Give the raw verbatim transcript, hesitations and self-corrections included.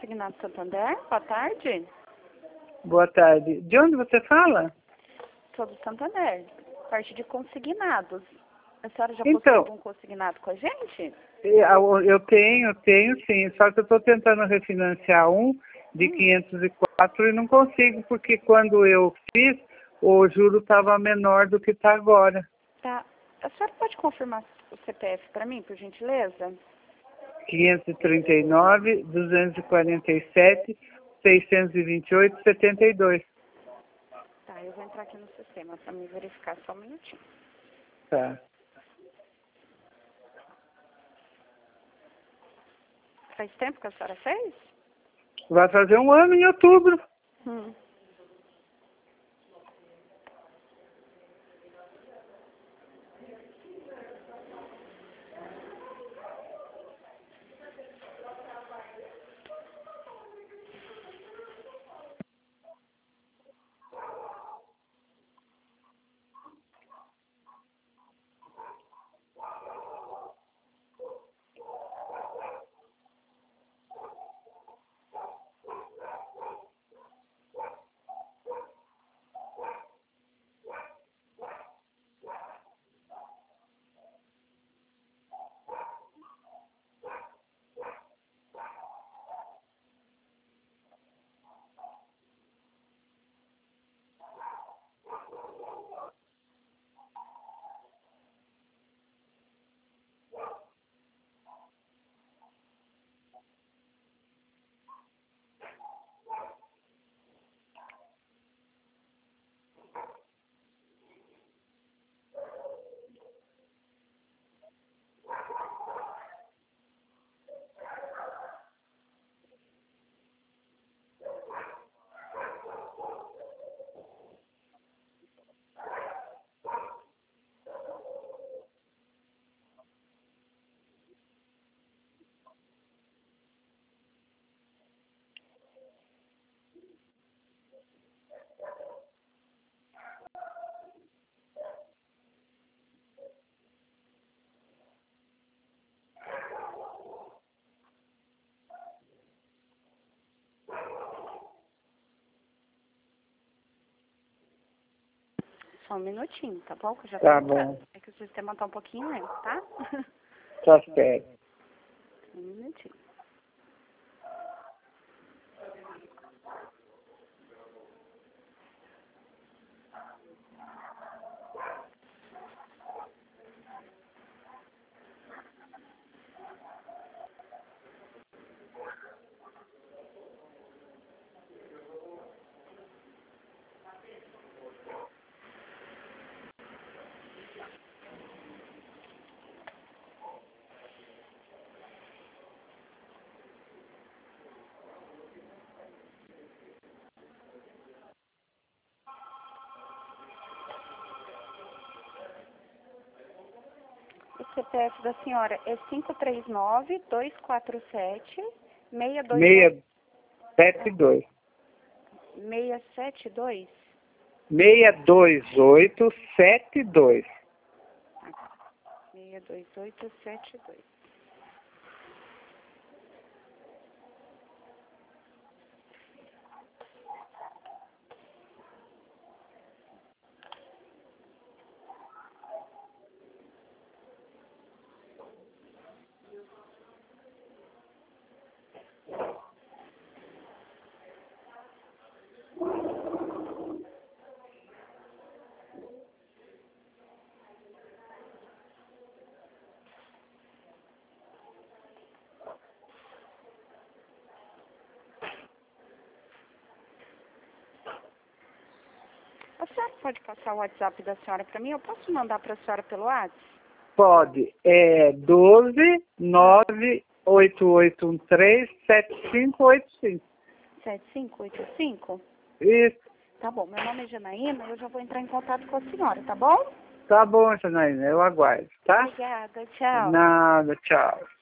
Consignado Santander, boa tarde. Boa tarde. De onde você fala? Sou do Santander, parte de consignados. A senhora já Então, possui algum consignado com a gente? Eu eu tenho, tenho sim, só que eu estou tentando refinanciar um de Hum. quinhentos e quatro e não consigo, porque quando eu fiz, o juro estava menor do que está agora. Tá. A senhora pode confirmar o C P F para mim, por gentileza? quinhentos e trinta e nove, duzentos e quarenta e sete, seiscentos e vinte e oito, setenta e dois. Tá, eu vou entrar aqui no sistema para me verificar só um minutinho. Tá. Faz tempo que a senhora fez? Vai fazer um ano em outubro. Hum. Só um minutinho, tá bom? Que eu já tô Tá entrando. bom. É que o sistema tá um pouquinho lento, tá? Tá certo. Um minutinho. O C P F da senhora é cinco três nove, dois quatro sete, seis dois oito. seis sete dois. seis sete dois? seis dois oito, sete dois. seis dois oito sete dois. A senhora pode passar o WhatsApp da senhora para mim? Eu posso mandar para a senhora pelo WhatsApp? Pode. É doze, nove, oito oito um três, sete cinco oito cinco. sete cinco oito cinco? Isso. Tá bom, meu nome é Janaína, eu já vou entrar em contato com a senhora, tá bom? Tá bom, Janaína, eu aguardo, tá? Obrigada, tchau. Nada, tchau.